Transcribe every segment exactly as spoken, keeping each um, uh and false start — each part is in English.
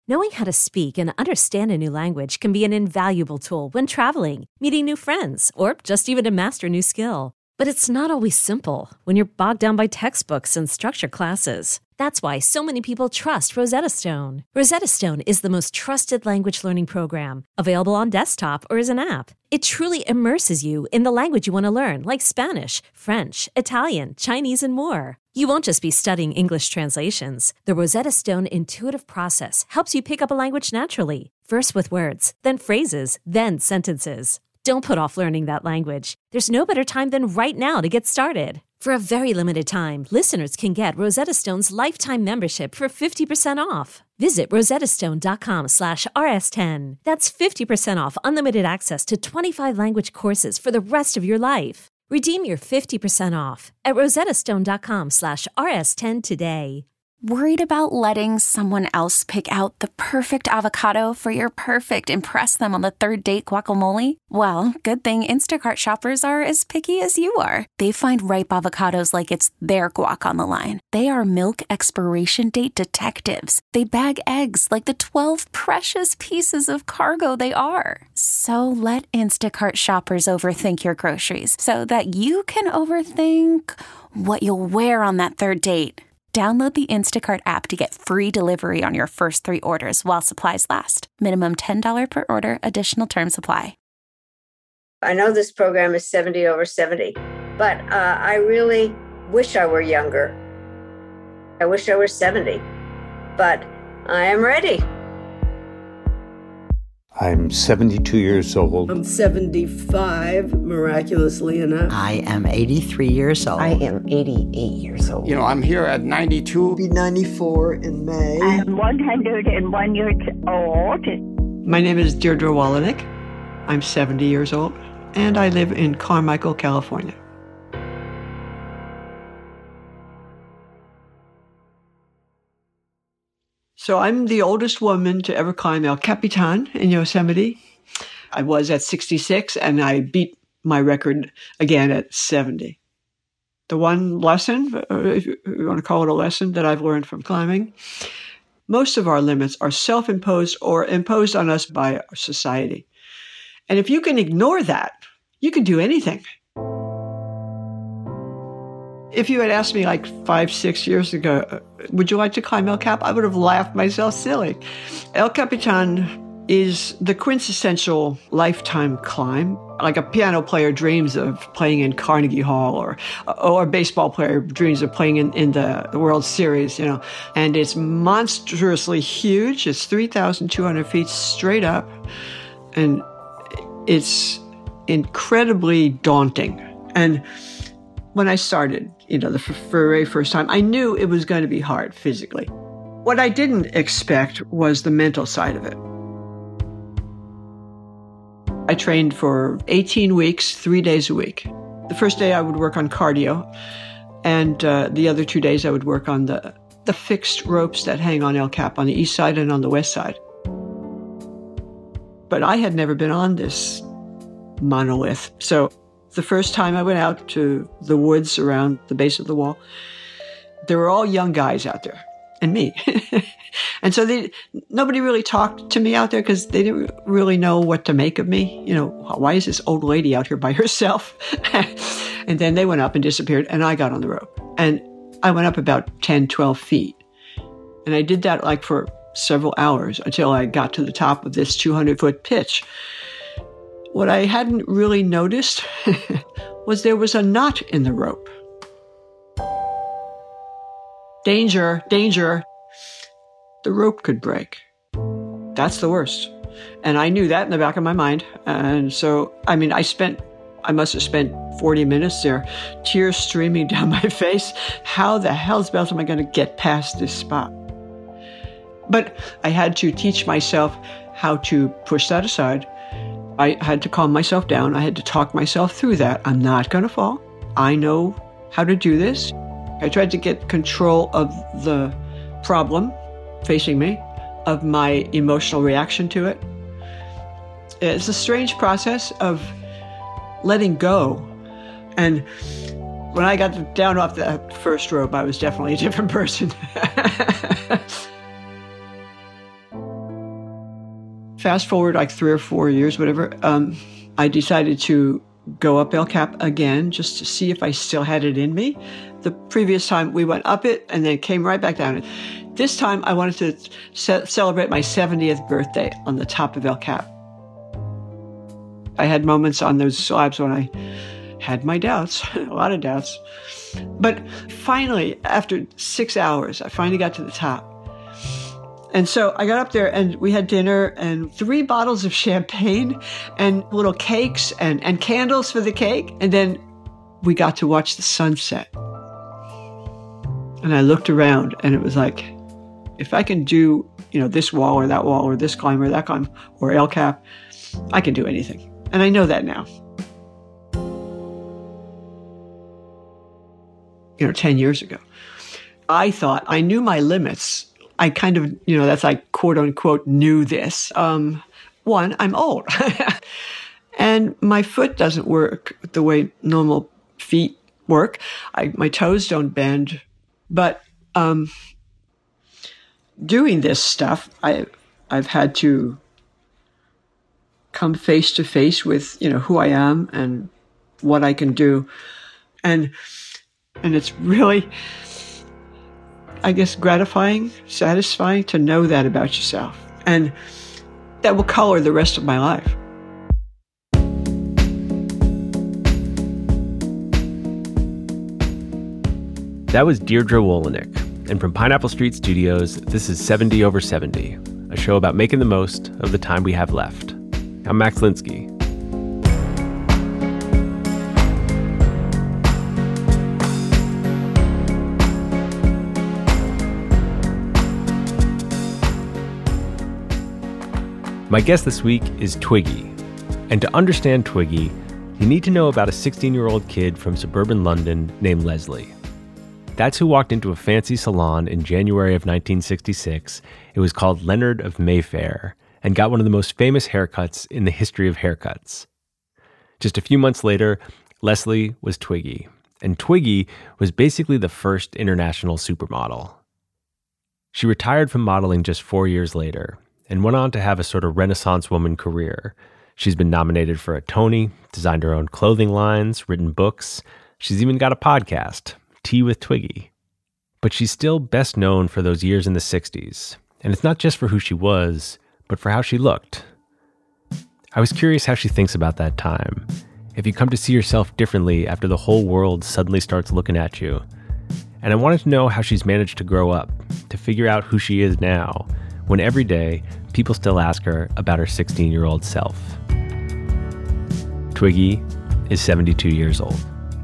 Knowing how to speak and understand a new language can be an invaluable tool when traveling, meeting new friends, or just even to master a new skill. But it's not always simple when you're bogged down by textbooks and structured classes. That's why so many people trust Rosetta Stone. Rosetta Stone is the most trusted language learning program, available on desktop or as an app. It truly immerses you in the language you want to learn, like Spanish, French, Italian, Chinese, and more. You won't just be studying English translations. The Rosetta Stone intuitive process helps you pick up a language naturally, first with words, then phrases, then sentences. Don't put off learning that language. There's no better time than right now to get started. For a very limited time, listeners can get Rosetta Stone's lifetime membership for fifty percent off. Visit rosettastone.com slash rs10. That's fifty percent off unlimited access to twenty-five language courses for the rest of your life. Redeem your fifty percent off at rosettastone.com slash rs10 today. Worried about letting someone else pick out the perfect avocado for your perfect impress them on the third date guacamole? Well, good thing Instacart shoppers are as picky as you are. They find ripe avocados like it's their guac on the line. They are milk expiration date detectives. They bag eggs like the twelve precious pieces of cargo they are. So let Instacart shoppers overthink your groceries so that you can overthink what you'll wear on that third date. Download the Instacart app to get free delivery on your first three orders while supplies last. Minimum ten dollars per order. Additional terms apply. I know this program is seventy over seventy, but uh, I really wish I were younger. I wish I were seventy, but I am ready. I'm seventy-two years old. I'm seventy-five, miraculously enough. I am eighty-three years old. I am eighty-eight years old. You know, I'm here at ninety-two. I'll be ninety-four in May. I'm one hundred one years old. My name is Deirdre Wallenick. I'm seventy years old, and I live in Carmichael, California. So I'm the oldest woman to ever climb El Capitan in Yosemite. I was at sixty-six, and I beat my record again at seventy. The one lesson, if you want to call it a lesson, that I've learned from climbing, most of our limits are self-imposed or imposed on us by our society. And if you can ignore that, you can do anything. If you had asked me like five, six years ago, would you like to climb El Cap? I would have laughed myself silly. El Capitan is the quintessential lifetime climb. Like a piano player dreams of playing in Carnegie Hall, or or a baseball player dreams of playing in, in the, the World Series, you know. And it's monstrously huge. It's three thousand two hundred feet straight up. And it's incredibly daunting. And when I started, you know, the for the very first time, I knew it was going to be hard physically. What I didn't expect was the mental side of it. I trained for eighteen weeks, three days a week. The first day I would work on cardio, and uh, the other two days I would work on the, the fixed ropes that hang on El Cap on the east side and on the west side. But I had never been on this monolith, so the first time I went out to the woods around the base of the wall, there were all young guys out there, and me. And so they, nobody really talked to me out there because they didn't really know what to make of me. You know, why is this old lady out here by herself? And then they went up and disappeared, and I got on the rope. And I went up about ten, twelve feet. And I did that like for several hours until I got to the top of this two hundred foot pitch. What I hadn't really noticed was there was a knot in the rope. Danger, danger. The rope could break. That's the worst. And I knew that in the back of my mind. And so, I mean, I spent, I must have spent forty minutes there, tears streaming down my face. How the hell's bells am I going to get past this spot? But I had to teach myself how to push that aside. I had to calm myself down. I had to talk myself through that. I'm not going to fall. I know how to do this. I tried to get control of the problem facing me, of my emotional reaction to it. It's a strange process of letting go. And when I got down off that first rope, I was definitely a different person. fast forward like three or four years, whatever, um, I decided to go up El Cap again just to see if I still had it in me. The previous time we went up it and then came right back down it. This time I wanted to ce- celebrate my seventieth birthday on the top of El Cap. I had moments on those slabs when I had my doubts, a lot of doubts. But finally, after six hours, I finally got to the top. And so I got up there and we had dinner and three bottles of champagne and little cakes and, and candles for the cake. And then we got to watch the sunset. And I looked around and it was like, if I can do, you know, this wall or that wall or this climb or that climb or El Cap, I can do anything. And I know that now. You know, ten years ago, I thought I knew my limits. I kind of, you know, that's like quote unquote knew this. Um, one, I'm old and my foot doesn't work the way normal feet work. I, my toes don't bend, but, um, doing this stuff, I, I've had to come face to face with, you know, who I am and what I can do. And, and it's really, I guess, gratifying, satisfying to know that about yourself. And that will color the rest of my life. That was Deirdre Wolinick. And from Pineapple Street Studios, this is seventy over seventy, a show about making the most of the time we have left. I'm Max Linsky. My guest this week is Twiggy. And to understand Twiggy, you need to know about a sixteen-year-old kid from suburban London named Leslie. That's who walked into a fancy salon in January of nineteen sixty-six. It was called Leonard of Mayfair and got one of the most famous haircuts in the history of haircuts. Just a few months later, Leslie was Twiggy, and Twiggy was basically the first international supermodel. She retired from modeling just four years later and went on to have a sort of Renaissance woman career. She's been nominated for a Tony, designed her own clothing lines, written books. She's even got a podcast, Tea with Twiggy. But she's still best known for those years in the sixties. And it's not just for who she was, but for how she looked. I was curious how she thinks about that time. If you come to see yourself differently after the whole world suddenly starts looking at you. And I wanted to know how she's managed to grow up, to figure out who she is now, when every day people still ask her about her sixteen-year-old self. Twiggy is seventy-two years old.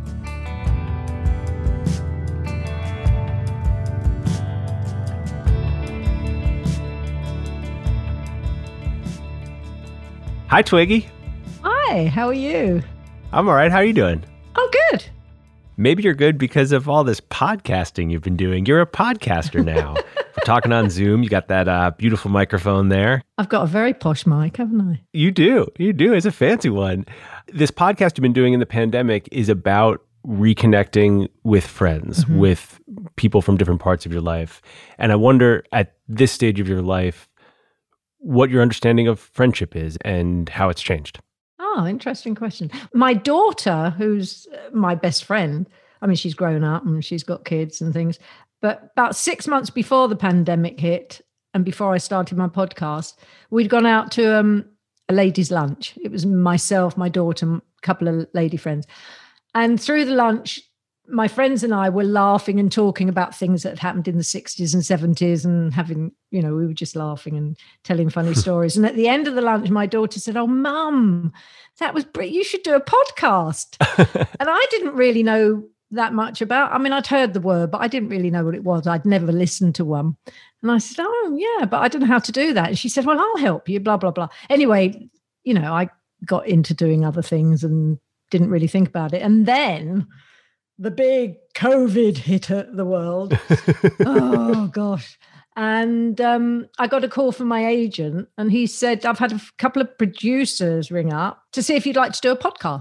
Hi, Twiggy. Hi, how are you? I'm all right. How are you doing? Oh, good. Maybe you're good because of all this podcasting you've been doing. You're a podcaster now. We're talking on Zoom. You got that uh, beautiful microphone there. I've got a very posh mic, haven't I? You do. You do. It's a fancy one. This podcast you've been doing in the pandemic is about reconnecting with friends, mm-hmm. with people from different parts of your life. And I wonder, at this stage of your life, what your understanding of friendship is and how it's changed. Oh, interesting question. My daughter, who's my best friend, I mean, she's grown up and she's got kids and things, but about six months before the pandemic hit and before I started my podcast, we'd gone out to um, a ladies' lunch. It was myself, my daughter, a couple of lady friends. And through the lunch, my friends and I were laughing and talking about things that had happened in the sixties and seventies and having, you know, we were just laughing and telling funny stories. And at the end of the lunch, my daughter said, "Oh, Mum, that was brilliant. You should do a podcast." And I didn't really know that much about, I mean, I'd heard the word, but I didn't really know what it was. I'd never listened to one. And I said, "Oh, yeah, but I don't know how to do that." And she said, "Well, I'll help you, blah, blah, blah." Anyway, you know, I got into doing other things and didn't really think about it. And then the big COVID hit the world. Oh, gosh. And um, I got a call from my agent and he said, "I've had a couple of producers ring up to see if you'd like to do a podcast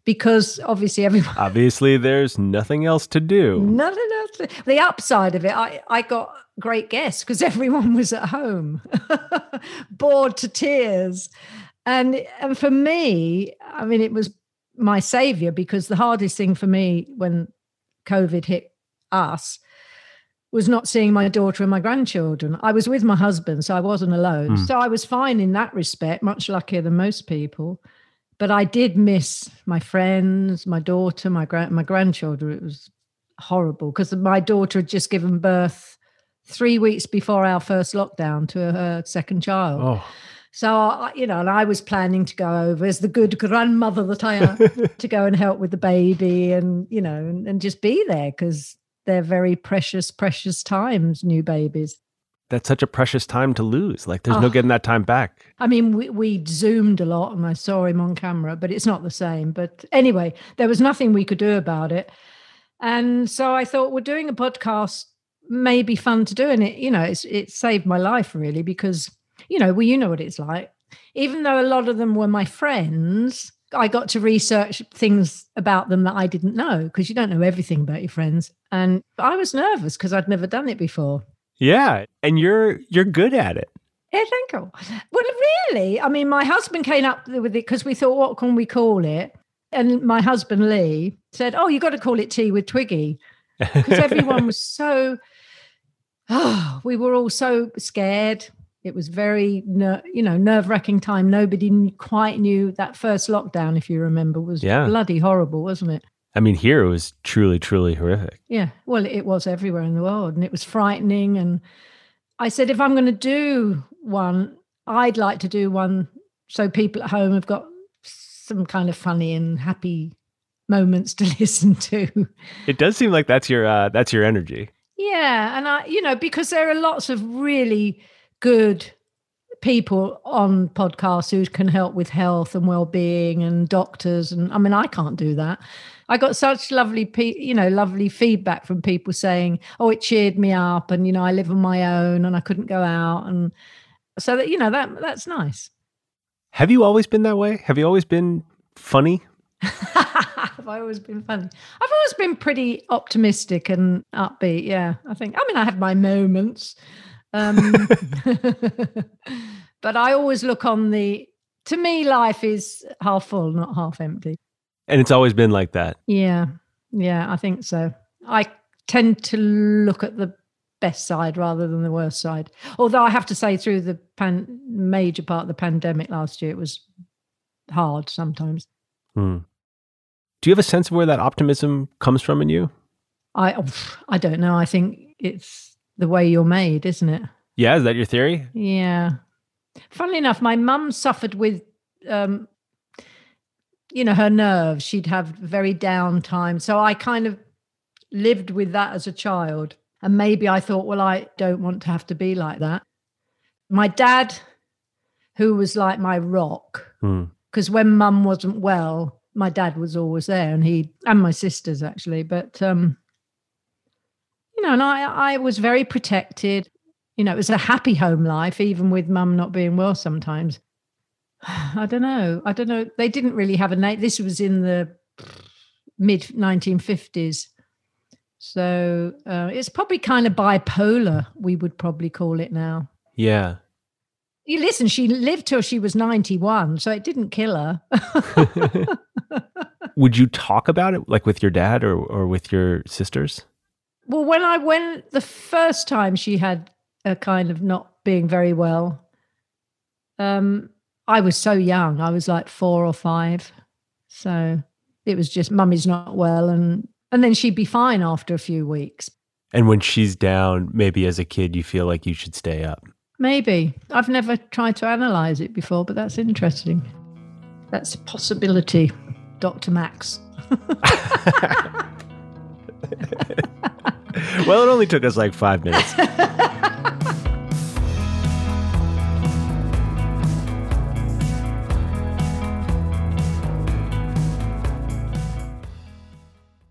because obviously everyone... Obviously, there's nothing else to do. Nothing else to... The upside of it, I, I got great guests because everyone was at home, bored to tears. And, and for me, I mean, it was my savior, because the hardest thing for me when COVID hit us was not seeing my daughter and my grandchildren. I was with my husband, so I wasn't alone. Mm. So I was fine in that respect, much luckier than most people. But I did miss my friends, my daughter, my grand, my grandchildren. It was horrible because my daughter had just given birth three weeks before our first lockdown to her second child. Oh. So, you know, and I was planning to go over as the good grandmother that I am to go and help with the baby and, you know, and, and just be there because they're very precious, precious times, new babies. That's such a precious time to lose. Like there's oh. no getting that time back. I mean, we, we Zoomed a lot and I saw him on camera, but it's not the same. But anyway, there was nothing we could do about it. And so I thought, well, doing a podcast may be fun to do. And it, you know, it's, it saved my life really because, you know, well, you know what it's like. Even though a lot of them were my friends, I got to research things about them that I didn't know because you don't know everything about your friends. And I was nervous because I'd never done it before. Yeah. And you're you're good at it. Yeah, thank you. Well, really, I mean, my husband came up with it because we thought, what can we call it? And my husband, Lee, said, oh, you got to call it Tea with Twiggy. Because everyone was so, oh, we were all so scared. It was very, ner- you know, nerve-wracking time. Nobody quite knew that first lockdown, if you remember, was yeah. bloody horrible, wasn't it? I mean, here it was truly, truly horrific. Yeah, well, it was everywhere in the world, and it was frightening. And I said, if I'm going to do one, I'd like to do one so people at home have got some kind of funny and happy moments to listen to. It does seem like that's your uh, that's your energy. Yeah, and I, you know, because there are lots of really good people on podcasts who can help with health and well-being and doctors. And I mean, I can't do that. I got such lovely, you know, lovely feedback from people saying, oh, it cheered me up. And, you know, I live on my own and I couldn't go out. And so that, you know, that that's nice. Have you always been that way? Have you always been funny? Have I always been funny? I've always been pretty optimistic and upbeat. Yeah, I think, I mean, I have my moments. Um, but I always look on the, to me, life is half full, not half empty. And it's always been like that. Yeah. Yeah, I think so. I tend to look at the best side rather than the worst side. Although I have to say through the pan- major part of the pandemic last year, it was hard sometimes. Hmm. Do you have a sense of where that optimism comes from in you? I, I don't know. I think it's the way you're made, isn't it? Yeah, is that your theory? Yeah. Funnily enough, my mum suffered with, um, you know, her nerves. She'd have very down time. So I kind of lived with that as a child. And maybe I thought, well, I don't want to have to be like that. My dad, who was like my rock, because hmm. when mum wasn't well, my dad was always there, and he and my sisters actually. But um, you know, and I, I was very protected. You know, it was a happy home life, even with mum not being well sometimes. I don't know. I don't know. They didn't really have a name. This was in the mid nineteen fifties. So uh, it's probably kind of bipolar, we would probably call it now. Yeah. You listen, she lived till she was ninety-one, so it didn't kill her. Would you talk about it, like with your dad or, or with your sisters? Well, when I went the first time she had a kind of not being very well, um, I was so young. I was like four or five. So it was just, mummy's not well. And, and then she'd be fine after a few weeks. And when she's down, maybe as a kid, you feel like you should stay up. Maybe. I've never tried to analyze it before, but that's interesting. That's a possibility, Doctor Max. Well, it only took us like five minutes.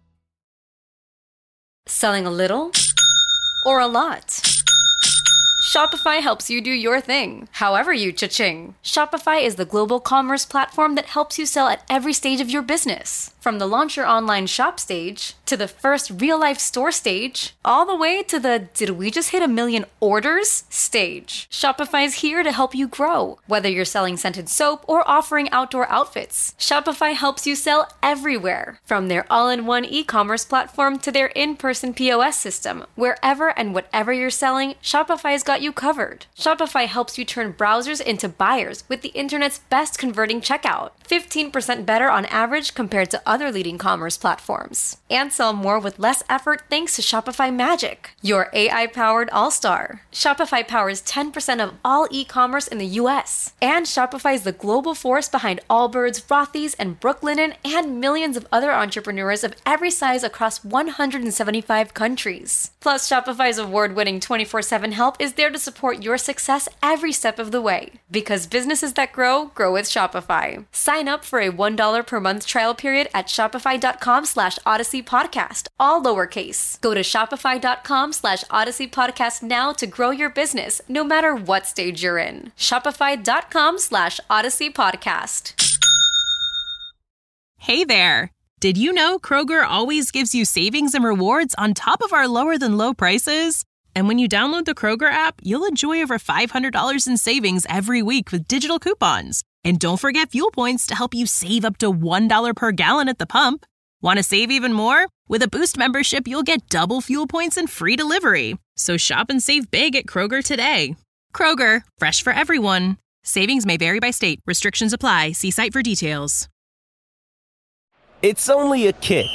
Selling a little or a lot? Shopify helps you do your thing, however you cha-ching. Shopify is the global commerce platform that helps you sell at every stage of your business. From the launch your online shop stage, to the first real-life store stage, all the way to the did we just hit a million orders stage. Shopify's here to help you grow. Whether you're selling scented soap or offering outdoor outfits, Shopify helps you sell everywhere. From their all-in-one e-commerce platform to their in-person P O S system, wherever and whatever you're selling, Shopify's got you covered. Shopify helps you turn browsers into buyers with the internet's best converting checkout. fifteen percent better on average compared to other leading commerce platforms. And sell more with less effort thanks to Shopify Magic, your A I-powered all-star. Shopify powers ten percent of all e-commerce in the U S. And Shopify is the global force behind Allbirds, Rothy's, and Brooklinen, and millions of other entrepreneurs of every size across one hundred seventy-five countries. Plus, Shopify's award-winning twenty-four seven help is there to support your success every step of the way. Because businesses that grow, grow with Shopify. Sign up for a one dollar per month trial period at shopify.com slash Odyssey Podcast, all lowercase. Go to shopify.com slash Odyssey Podcast now to grow your business, no matter what stage you're in. Shopify.com slash Odyssey Podcast. Hey there. Did you know Kroger always gives you savings and rewards on top of our lower than low prices? And when you download the Kroger app, you'll enjoy over five hundred dollars in savings every week with digital coupons. And don't forget fuel points to help you save up to one dollar per gallon at the pump. Want to save even more? With a Boost membership, you'll get double fuel points and free delivery. So shop and save big at Kroger today. Kroger, fresh for everyone. Savings may vary by state. Restrictions apply. See site for details. It's only a kick,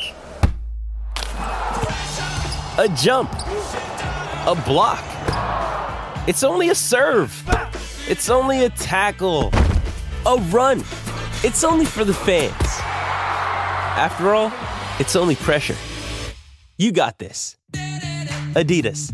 a jump, a block. It's only a serve. It's only a tackle, a run. It's only for the fans. After all, it's only pressure. You got this. Adidas.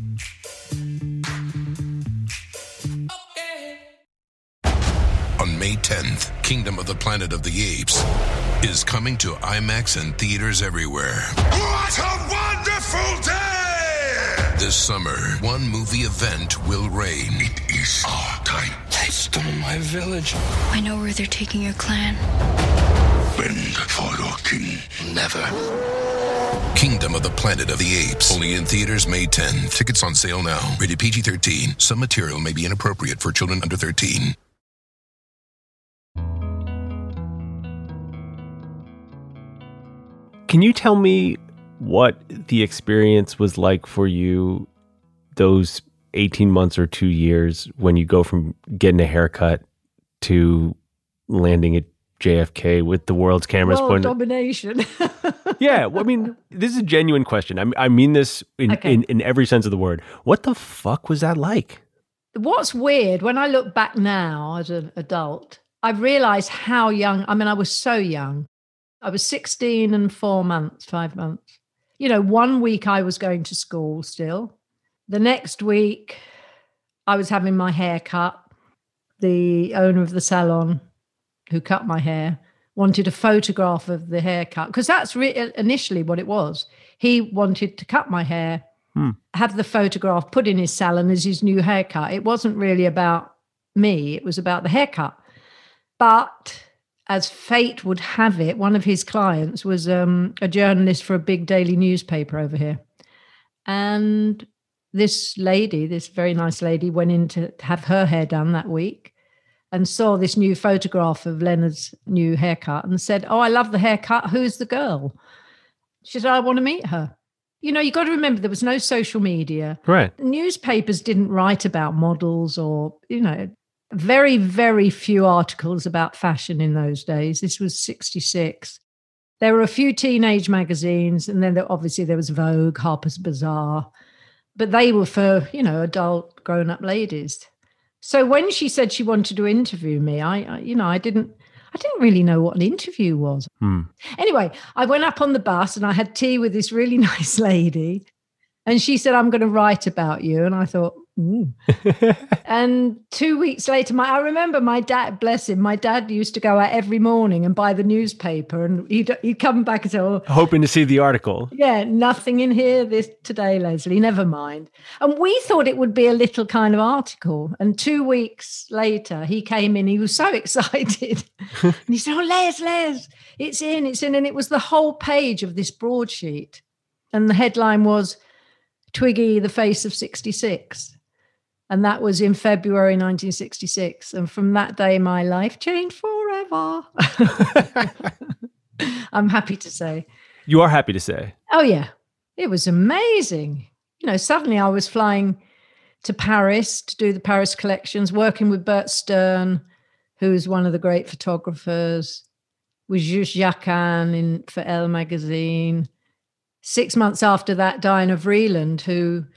On May tenth, Kingdom of the Planet of the Apes is coming to IMAX and theaters everywhere. What a wonderful day! This summer, one movie event will reign. It is our time. They stole my village. I know where they're taking your clan. Bend for your king. Never. Kingdom of the Planet of the Apes. Only in theaters May tenth. Tickets on sale now. Rated P G thirteen. Some material may be inappropriate for children under thirteen. Can you tell me what the experience was like for you those eighteen months or two years when you go from getting a haircut to landing at J F K with the world's cameras World pointed? domination. Yeah, well, I mean, this is a genuine question. I, I mean this in, Okay. in, in every sense of the word. What the fuck was that like? What's weird, when I look back now as an adult, I've realized how young, I mean, I was so young. I was sixteen and four months, five months. You know, one week I was going to school still. The next week I was having my hair cut. The owner of the salon who cut my hair wanted a photograph of the haircut, because that's re- initially what it was. He wanted to cut my hair, Hmm. have the photograph put in his salon as his new haircut. It wasn't really about me. It was about the haircut. But as fate would have it, one of his clients was um, a journalist for a big daily newspaper over here. And this lady, this very nice lady, went in to have her hair done that week and saw this new photograph of Leonard's new haircut and said, "Oh, I love the haircut. Who's the girl?" She said, "I want to meet her." You know, you got to remember there was no social media. Right. Newspapers didn't write about models or, you know, very, very few articles about fashion in those days. This was sixty-six. There were a few teenage magazines, and then there, obviously there was Vogue, Harper's Bazaar, but they were for, you know, adult grown-up ladies. So when she said she wanted to interview me, I, I you know, I didn't, I didn't really know what an interview was. Hmm. Anyway, I went up on the bus and I had tea with this really nice lady, and she said, "I'm going to write about you." And I thought, Ooh. And two weeks later, my I remember my dad, bless him, my dad used to go out every morning and buy the newspaper, and he'd, he'd come back and say, oh, hoping to see the article. Yeah, nothing in here this today, Leslie, never mind. And we thought it would be a little kind of article. And two weeks later, he came in, he was so excited. And he said, oh, Les, Les, it's in, it's in. And it was the whole page of this broadsheet. And the headline was, Twiggy, the face of sixty-six. And that was in February nineteen sixty-six. And from that day, my life changed forever. I'm happy to say. You are happy to say. Oh, yeah. It was amazing. You know, suddenly I was flying to Paris to do the Paris collections, working with Bert Stern, who's one of the great photographers, with Just Jacquin in for Elle magazine. Six months after that, Diana Vreeland, who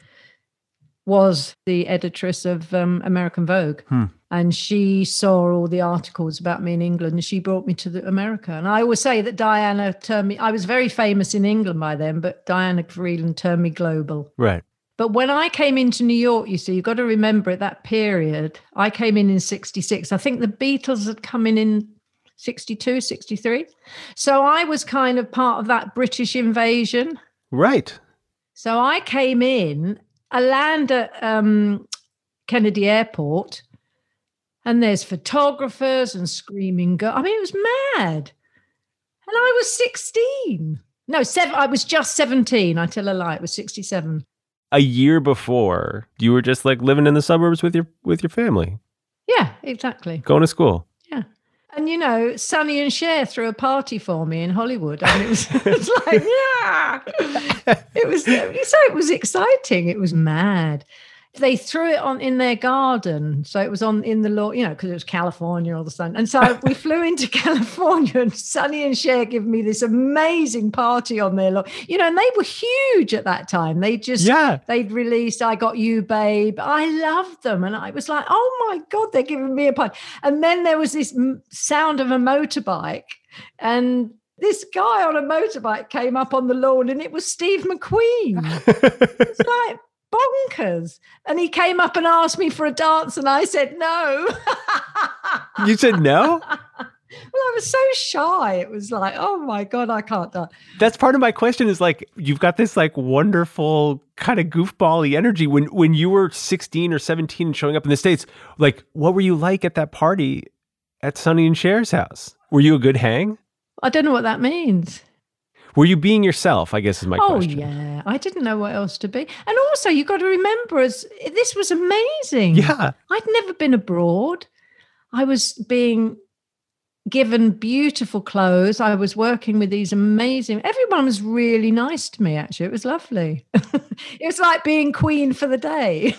was the editress of um, American Vogue. Hmm. And she saw all the articles about me in England, and she brought me to the America. And I always say that Diana turned me, I was very famous in England by then, but Diana Vreeland turned me global. Right. But when I came into New York, you see, you've got to remember at that period, I came in in sixty-six. I think the Beatles had come in in sixty-two, sixty-three. So I was kind of part of that British invasion. Right. So I came in, I land at um, Kennedy Airport, and there's photographers and screaming girls. I mean, it was mad. And I was sixteen. No, seven. I was just seventeen. I tell a lie. It was sixty-seven. A year before, you were just like living in the suburbs with your with your family. Yeah, exactly. Going to school. Yeah. And, you know, Sonny and Cher threw a party for me in Hollywood. I mean, it was, it was like, yeah. It was, so it was exciting. It was mad. They threw it on in their garden. So it was on in the lawn, you know, because it was California all of a sudden. And so we flew into California, and Sonny and Cher gave me this amazing party on their lawn. You know, and they were huge at that time. They just, yeah. they'd released I Got You, Babe. I loved them. And I was like, oh my God, they're giving me a party. And then there was this sound of a motorbike, and this guy on a motorbike came up on the lawn, and it was Steve McQueen. It's like, bonkers. And he came up and asked me for a dance, and I said no. You said no? Well, I was so shy. It was like, oh my God, I can't dance. That's part of my question is like, you've got this like wonderful kind of goofball-y energy. When when you were sixteen or seventeen and showing up in the States, like, what were you like at that party at Sonny and Cher's house? Were you a good hang? I don't know what that means. Were you being yourself, I guess is my oh, question. Oh, yeah. I didn't know what else to be. And also, you've got to remember, as this was amazing. Yeah. I'd never been abroad. I was being given beautiful clothes. I was working with these amazing, everyone was really nice to me, actually. It was lovely. It was like being queen for the day.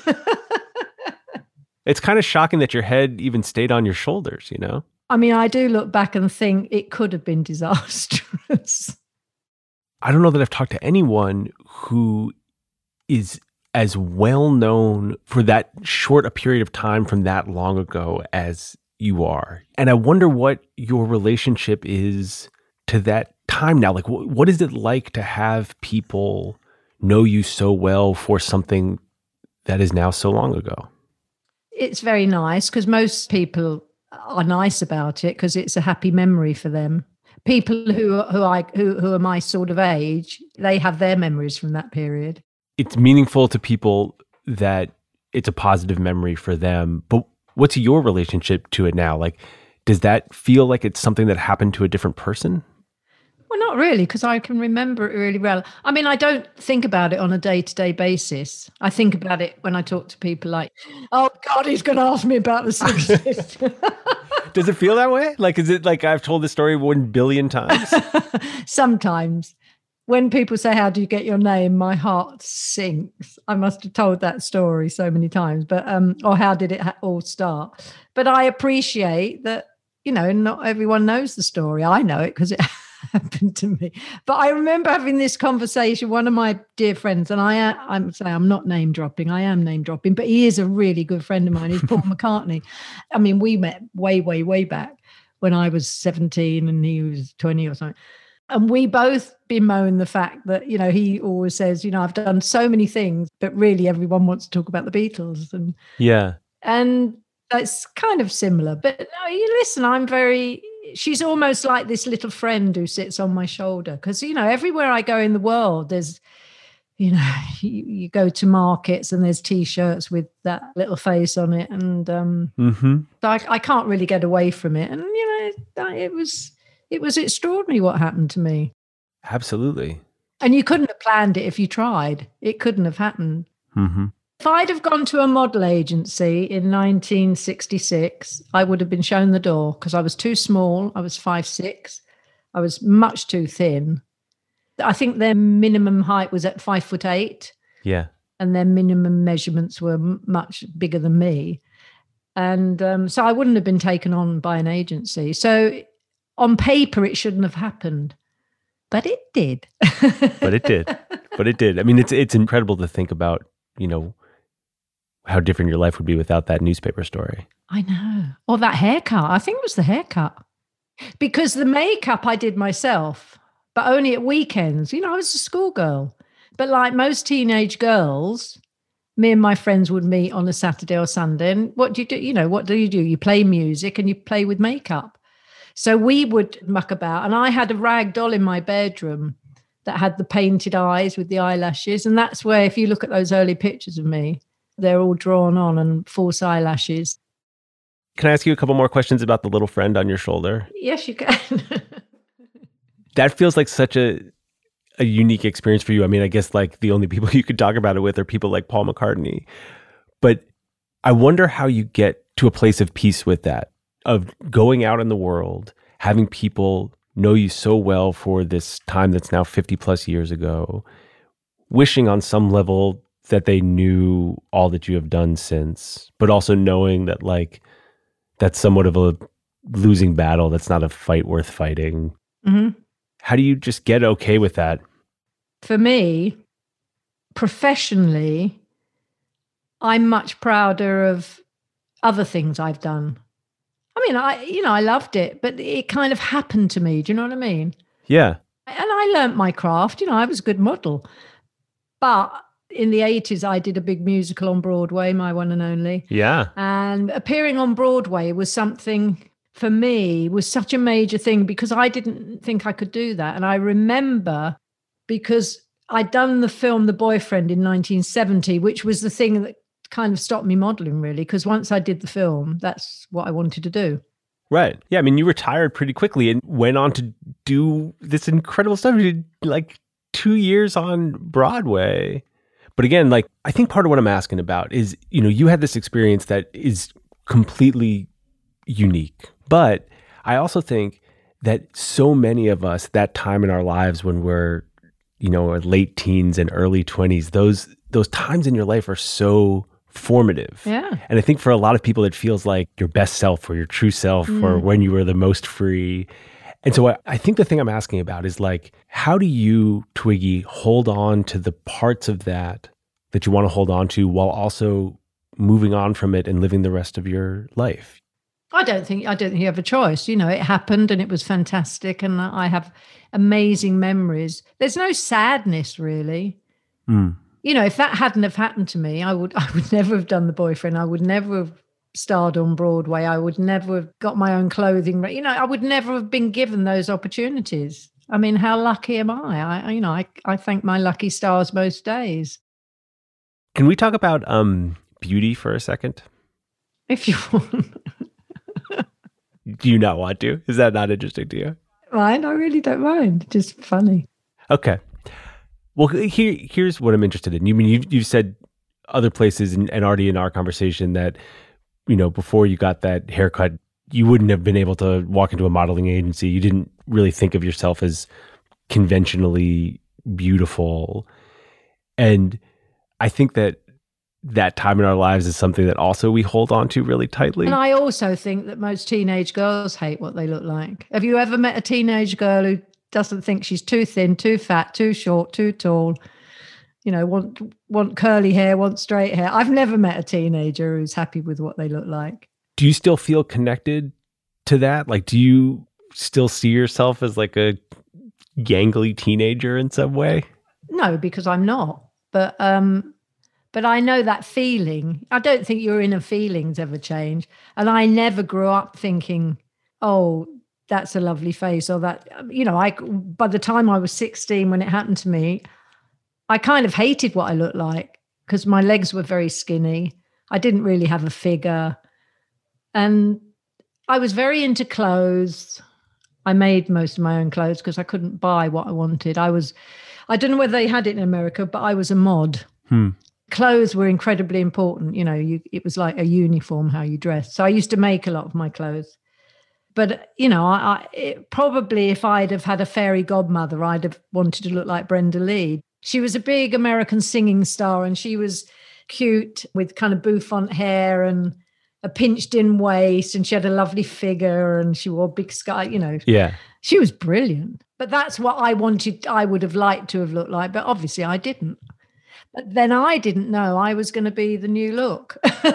It's kind of shocking that your head even stayed on your shoulders, you know? I mean, I do look back and think it could have been disastrous. I don't know that I've talked to anyone who is as well known for that short a period of time from that long ago as you are. And I wonder what your relationship is to that time now. Like, wh- what is it like to have people know you so well for something that is now so long ago? It's very nice, because most people are nice about it because it's a happy memory for them. People who who I who who are my sort of age, they have their memories from that period. It's meaningful to people that it's a positive memory for them. But what's your relationship to it now? Like, does that feel like it's something that happened to a different person? Well, not really, because I can remember it really well. I mean, I don't think about it on a day-to-day basis. I think about it when I talk to people like, oh, God, he's going to ask me about the sixties. Does it feel that way? Like, is it like I've told this story one billion times? Sometimes. When people say, how do you get your name? My heart sinks. I must have told that story so many times, but um, or how did it ha- all start? But I appreciate that, you know, not everyone knows the story. I know it because it happened to me. But I remember having this conversation, one of my dear friends, and I, I'm saying I'm not name dropping, I am name dropping, but he is a really good friend of mine. He's Paul McCartney. I mean, we met way, way, way back when I was seventeen and he was twenty or something. And we both bemoan the fact that, you know, he always says, you know, I've done so many things, but really everyone wants to talk about the Beatles. And yeah. And it's kind of similar. But no, you listen, I'm very, she's almost like this little friend who sits on my shoulder. Because, you know, everywhere I go in the world, there's, you know, you, you go to markets and there's T-shirts with that little face on it. And um, mm-hmm. so I, I can't really get away from it. And, you know, it was... It was extraordinary what happened to me. Absolutely. And you couldn't have planned it if you tried. It couldn't have happened. Mm-hmm. If I'd have gone to a model agency in nineteen sixty-six, I would have been shown the door because I was too small. I was five foot six. I was much too thin. I think their minimum height was at five foot eight. Yeah. And their minimum measurements were m- much bigger than me. And um, so I wouldn't have been taken on by an agency. So on paper, it shouldn't have happened, but it did. but it did. But it did. I mean, it's it's incredible to think about, you know, how different your life would be without that newspaper story. I know. Or that haircut. I think it was the haircut. Because the makeup I did myself, but only at weekends. You know, I was a schoolgirl. But like most teenage girls, me and my friends would meet on a Saturday or Sunday. And what do you do? You know, what do you do? You play music and you play with makeup. So we would muck about, and I had a rag doll in my bedroom that had the painted eyes with the eyelashes. And that's where, if you look at those early pictures of me, they're all drawn on and false eyelashes. Can I ask you a couple more questions about the little friend on your shoulder? Yes, you can. That feels like such a a unique experience for you. I mean, I guess like the only people you could talk about it with are people like Paul McCartney. But I wonder how you get to a place of peace with that, of going out in the world, having people know you so well for this time that's now fifty plus years ago, wishing on some level that they knew all that you have done since, but also knowing that like that's somewhat of a losing battle. That's not a fight worth fighting. Mm-hmm. How do you just get okay with that? For me, professionally, I'm much prouder of other things I've done. I mean, I, you know, I loved it, but it kind of happened to me. Do you know what I mean? Yeah. And I learnt my craft. You know, I was a good model. But in the eighties, I did a big musical on Broadway, My One and Only. Yeah. And appearing on Broadway was something, for me, was such a major thing because I didn't think I could do that. And I remember because I'd done the film The Boyfriend in nineteen seventy, which was the thing that kind of stopped me modeling, really, because once I did the film, that's what I wanted to do. Right. Yeah. I mean, you retired pretty quickly and went on to do this incredible stuff. You did like two years on Broadway. But again, like, I think part of what I'm asking about is, you know, you had this experience that is completely unique. But I also think that so many of us, that time in our lives when we're, you know, late teens and early twenties, those those times in your life are so formative. Yeah. And I think for a lot of people, it feels like your best self or your true self mm. or when you were the most free. And so I, I think the thing I'm asking about is like, how do you, Twiggy, hold on to the parts of that that you want to hold on to while also moving on from it and living the rest of your life? I don't think I don't think you have a choice. You know, it happened and it was fantastic, and I have amazing memories. There's no sadness, really. Mm. You know, if that hadn't have happened to me, I would I would never have done The Boyfriend. I would never have starred on Broadway. I would never have got my own clothing. You know, I would never have been given those opportunities. I mean, how lucky am I? I you know, I, I thank my lucky stars most days. Can we talk about um, beauty for a second? If you want. Do you not want to? Is that not interesting to you? Mind? I really don't mind. Just funny. Okay. Well, here, here's what I'm interested in. You mean you you said other places and, and already in our conversation that, you know, before you got that haircut, you wouldn't have been able to walk into a modeling agency. You didn't really think of yourself as conventionally beautiful. And I think that that time in our lives is something that also we hold on to really tightly. And I also think that most teenage girls hate what they look like. Have you ever met a teenage girl who doesn't think she's too thin, too fat, too short, too tall? You know, want want curly hair, want straight hair. I've never met a teenager who's happy with what they look like. Do you still feel connected to that? Like, do you still see yourself as like a gangly teenager in some way? No, because I'm not. But um, but I know that feeling. I don't think your inner feelings ever change. And I never grew up thinking, oh, that's a lovely face, or that, you know, I, by the time I was sixteen, when it happened to me, I kind of hated what I looked like because my legs were very skinny. I didn't really have a figure. And I was very into clothes. I made most of my own clothes because I couldn't buy what I wanted. I was, I don't know whether they had it in America, but I was a mod. Hmm. Clothes were incredibly important. You know, you, it was like a uniform, how you dressed. So I used to make a lot of my clothes. But, you know, I, I it, probably if I'd have had a fairy godmother, I'd have wanted to look like Brenda Lee. She was a big American singing star, and she was cute with kind of bouffant hair and a pinched in waist, and she had a lovely figure, and she wore big sky, you know. Yeah. She was brilliant. But that's what I wanted, I would have liked to have looked like, but obviously I didn't. But then I didn't know I was going to be the new look.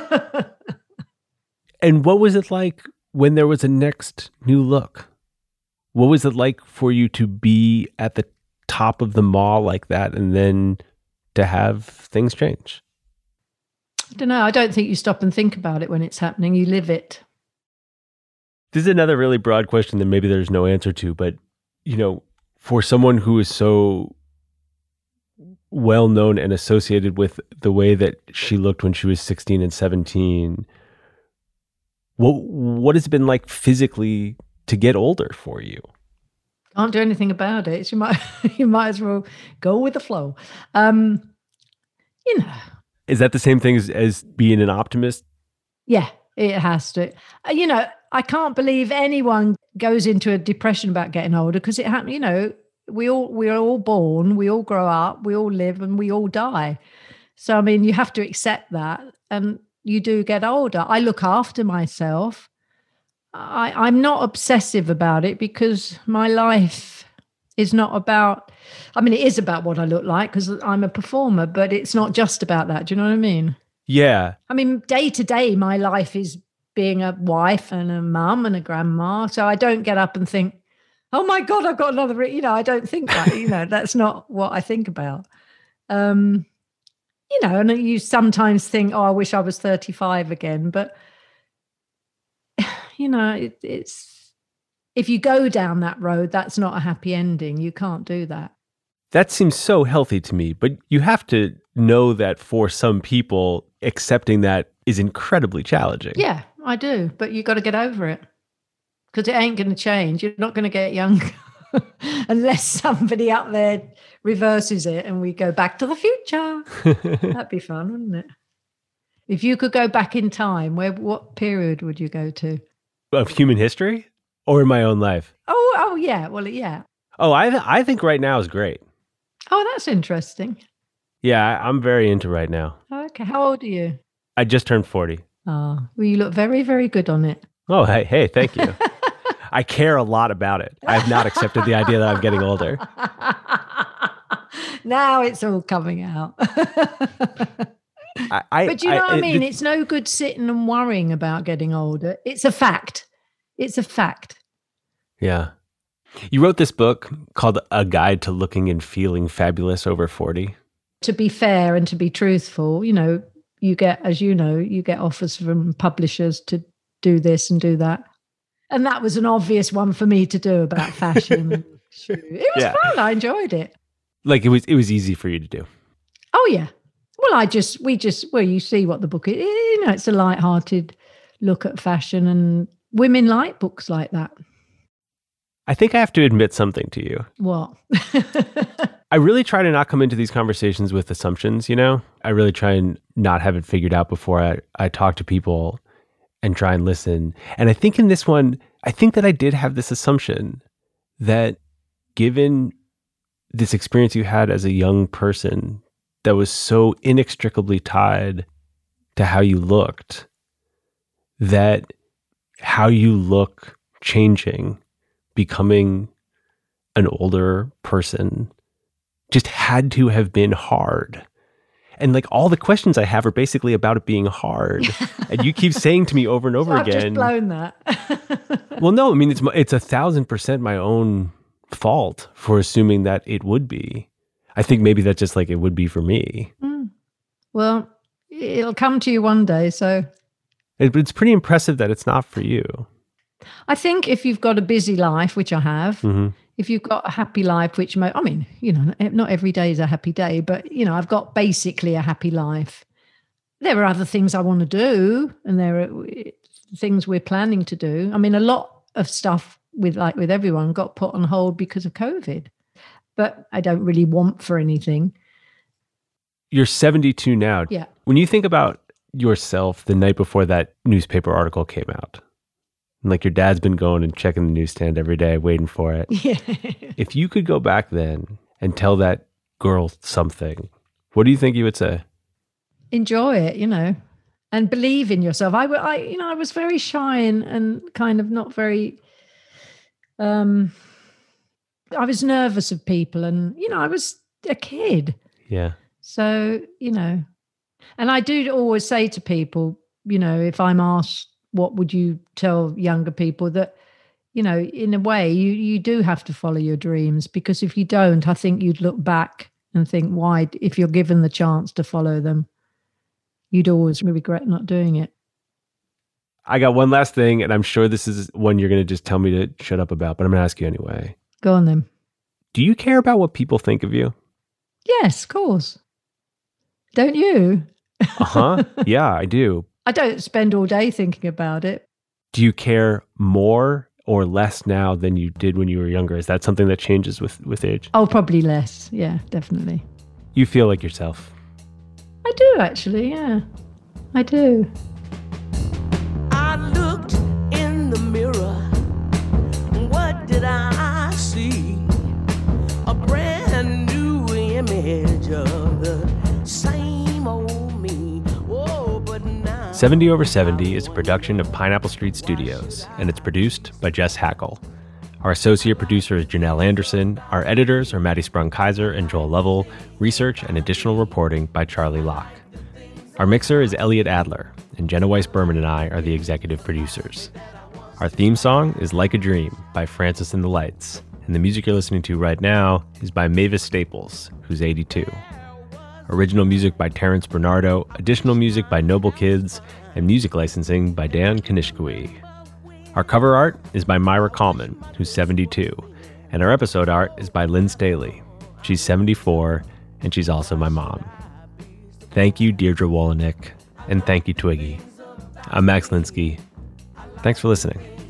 And what was it like when there was a next new look? What was it like for you to be at the top of the mall like that and then to have things change? I don't know. I don't think you stop and think about it when it's happening. You live it. This is another really broad question that maybe there's no answer to, but, you know, for someone who is so well known and associated with the way that she looked when she was sixteen and seventeen, what what has it been like physically to get older for you? Can't do anything about it. You might you might as well go with the flow. Um, you know. Is that the same thing as, as being an optimist? Yeah, it has to. Uh, you know, I can't believe anyone goes into a depression about getting older because it happened. You know, we all we are all born, we all grow up, we all live, and we all die. So I mean, you have to accept that, and you do get older. I look after myself. I, I'm not obsessive about it because my life is not about, I mean, it is about what I look like because I'm a performer, but it's not just about that. Do you know what I mean? Yeah. I mean, day to day, my life is being a wife and a mum and a grandma. So I don't get up and think, oh my God, I've got another, you know, I don't think that, you know, that's not what I think about. Um, you know, and you sometimes think, oh, I wish I was thirty-five again. But, you know, it, it's, if you go down that road, that's not a happy ending. You can't do that. That seems so healthy to me, but you have to know that for some people, accepting that is incredibly challenging. Yeah, I do. But you got to get over it because it ain't going to change. You're not going to get younger unless somebody up there reverses it and we go back to the future. That'd be fun, wouldn't it? If you could go back in time, where what period would you go to? Of human history or in my own life? Oh, oh yeah. Well, yeah. Oh, I th- I think right now is great. Oh, that's interesting. Yeah, I- I'm very into right now. Okay. How old are you? I just turned forty. Oh, well, you look very, very good on it. Oh, hey, hey, thank you. I care a lot about it. I have not accepted the idea that I'm getting older. Now it's all coming out. I, I, but you know I, what I mean? The, it's no good sitting and worrying about getting older. It's a fact. It's a fact. Yeah. You wrote this book called A Guide to Looking and Feeling Fabulous Over forty. To be fair and to be truthful, you know, you get, as you know, you get offers from publishers to do this and do that. And that was an obvious one for me to do about fashion. It was yeah. fun. I enjoyed it. Like it was, it was easy for you to do. Oh, yeah. Well, I just, we just, well, you see what the book is. You know, it's a light-hearted look at fashion, and women like books like that. I think I have to admit something to you. What? I really try to not come into these conversations with assumptions, you know? I really try and not have it figured out before I, I talk to people and try and listen. And I think in this one, I think that I did have this assumption that given this experience you had as a young person that was so inextricably tied to how you looked, that how you look changing, becoming an older person, just had to have been hard. And like all the questions I have are basically about it being hard. And you keep saying to me over and over so again. I've just blown that. Well, no, I mean, it's it's a thousand percent my own fault for assuming that it would be. I think maybe that's just like it would be for me. Mm. Well, it'll come to you one day, so... It, it's pretty impressive that it's not for you. I think if you've got a busy life, which I have, mm-hmm. if you've got a happy life, which, mo- I mean, you know, not every day is a happy day, but, you know, I've got basically a happy life. There are other things I want to do, and there are things we're planning to do. I mean, a lot of stuff with like with everyone got put on hold because of COVID, but I don't really want for anything. You're seventy-two now. Yeah. When you think about yourself the night before that newspaper article came out, and like your dad's been going and checking the newsstand every day, waiting for it. Yeah. If you could go back then and tell that girl something, what do you think you would say? Enjoy it, you know, and believe in yourself. I, I you know, I was very shy and, and kind of not very, um, I was nervous of people, and, you know, I was a kid. Yeah. So, you know, and I do always say to people, you know, if I'm asked, what would you tell younger people, that, you know, in a way, you, you do have to follow your dreams, because if you don't, I think you'd look back and think, why, if you're given the chance to follow them, you'd always regret not doing it. I got one last thing, and I'm sure this is one you're going to just tell me to shut up about, but I'm going to ask you anyway. Go on then. Do you care about what people think of you? Yes, of course. Don't you? Uh-huh. Yeah, I do. I don't spend all day thinking about it. Do you care more or less now than you did when you were younger? Is that something that changes with, with age? Oh, probably less. Yeah, definitely. You feel like yourself? I do, actually, yeah. I do. I looked in the mirror. What did I see? A brand new image of the same old me. Oh, but now... seventy over seventy is a production of Pineapple Street Studios, and it's produced by Jess Hackle. Our associate producer is Janelle Anderson. Our editors are Maddie Sprung-Kaiser and Joel Lovell. Research and additional reporting by Charlie Locke. Our mixer is Elliot Adler, and Jenna Weiss-Berman and I are the executive producers. Our theme song is Like a Dream by Francis and the Lights, and the music you're listening to right now is by Mavis Staples, who's eighty-two. Original music by Terrence Bernardo, additional music by Noble Kids, and music licensing by Dan Kanishkui. Our cover art is by Myra Coleman, who's seventy-two, and our episode art is by Lynn Staley. She's seventy-four, and she's also my mom. Thank you, Deirdre Wolinick, and thank you, Twiggy. I'm Max Linsky. Thanks for listening.